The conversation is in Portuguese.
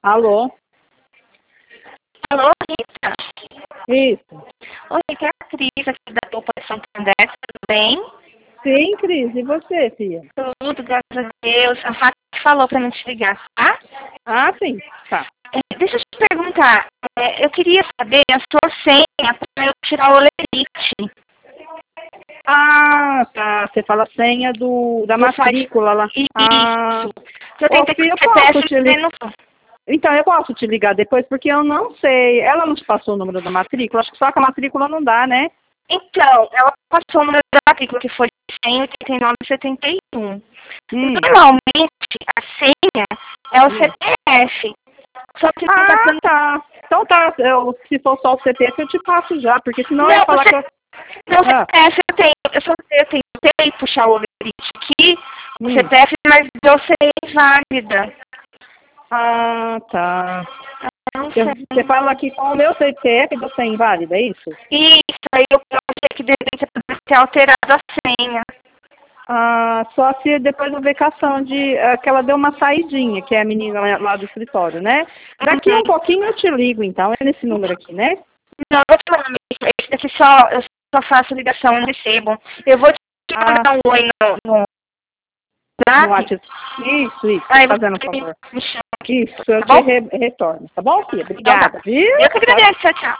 Alô? Alô, Rita? Isso. Oi, Rita, é a Cris aqui da Topa de Santander, tudo bem? Sim, Cris. E você, filha? Tudo, graças a Deus. A Fátima falou pra não te ligar, tá? Ah, sim. Tá. Deixa eu te perguntar, eu queria saber a sua senha para eu tirar o olerite. Ah, tá. Você fala a senha da matrícula lá. Ah, Isso. Eu ô, tentei com filha, o eu posso CPF, te mas ligar. não... Então, eu posso te ligar depois, porque eu não sei. Ela não te passou o número da matrícula? Acho que só que a matrícula não dá, né? Então, ela passou o número da matrícula, que foi 189,71. Hum. Normalmente, a senha é o CPF. Só que não tá Ah, dando... tá. Então tá. Se for só o CPF, eu te passo já, porque senão eu Não, ia falar que eu... não, Ah, CPF eu tentei puxar o olerite aqui, o hum. CPF, mas deu ser inválida. Ah, tá. Não Você sei. fala que com o meu CPF você é inválida, é isso? Isso, aí eu achei que de repente eu poderia ter alterado a senha. Ah, só se depois eu ver com a Sandy, que ela deu uma saidinha, que é a menina lá do escritório, né? Daqui Uhum. um pouquinho eu te ligo, então, é nesse número aqui, né? Não, eu vou te mandar mesmo. Esse daqui eu só faço ligação e não recebo. Eu vou te Ah, mandar um oi no no WhatsApp. WhatsApp. Isso, Aí fazendo um você favor. me chama aqui, Isso, eu tá te bom? retorno, tá bom, filha? Então tá. Obrigada, viu? Eu que Tchau, agradeço, tchau, tchau.